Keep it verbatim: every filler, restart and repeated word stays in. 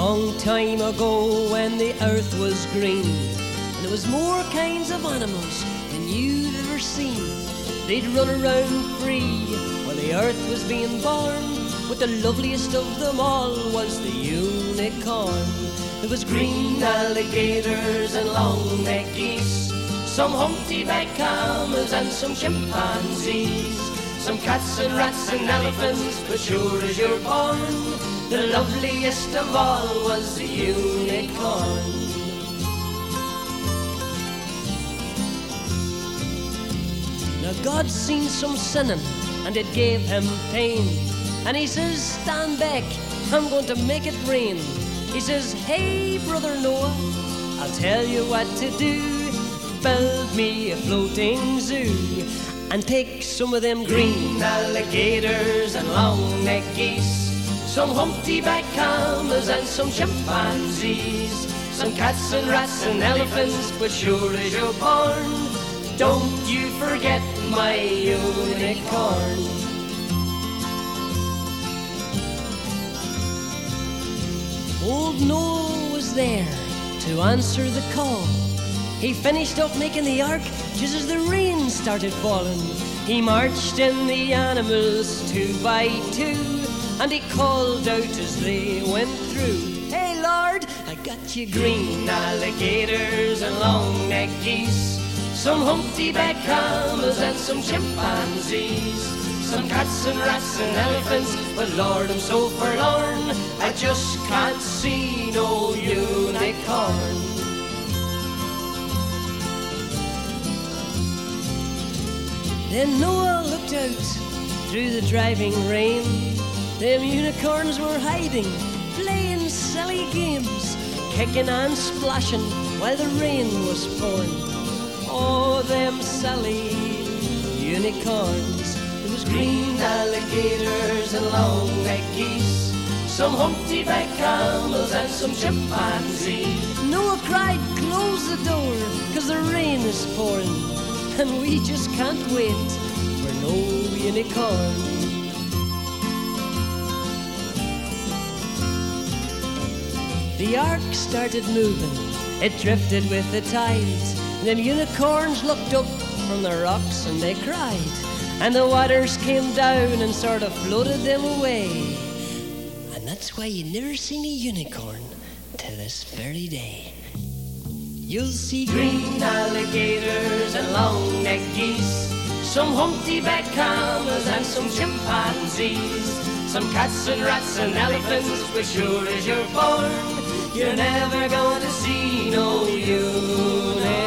long time ago when the earth was green, and there was more kinds of animals than you'd ever seen. They'd run around free while the earth was being born, but the loveliest of them all was the unicorn. There was green alligators and long-necked geese, some humpty-backed camels and some chimpanzees, some cats and rats and elephants, but sure as you're born, the loveliest of all was the unicorn. Now God seen some sinning, and it gave him pain, and he says, stand back, I'm going to make it rain. He says, hey brother Noah, I'll tell you what to do. Build me a floating zoo, and take some of them green alligators and long-necked geese, some humpty-backed camels and some chimpanzees, some cats and rats and elephants, but sure as you're born, don't you forget my unicorn. Old Noah was there to answer the call. He finished up making the ark just as the rain started falling. He marched in the animals two by two, and he called out as they went through, hey Lord, I got you green alligators and long-necked geese, some humpty-backed camels and some chimpanzees, some cats and rats and elephants, but Lord, I'm so forlorn, I just can't see no unicorn. Then Noah looked out through the driving rain. Them unicorns were hiding, playing silly games, kicking and splashing while the rain was pouring. Oh, them silly unicorns. There was green alligators and long-necked geese, some humpty-backed camels and some chimpanzees. Noah cried, close the door, 'cause the rain is pouring, and we just can't wait for no unicorn. The ark started moving, it drifted with the tides. Them unicorns looked up from the rocks and they cried, and the waters came down and sort of floated them away. And that's why you never seen a unicorn to this very day. You'll see green alligators and long-necked geese, some humpty-backed camels and some chimpanzees, some cats and rats and elephants, but sure as you're born, you're never going to see no unicorn.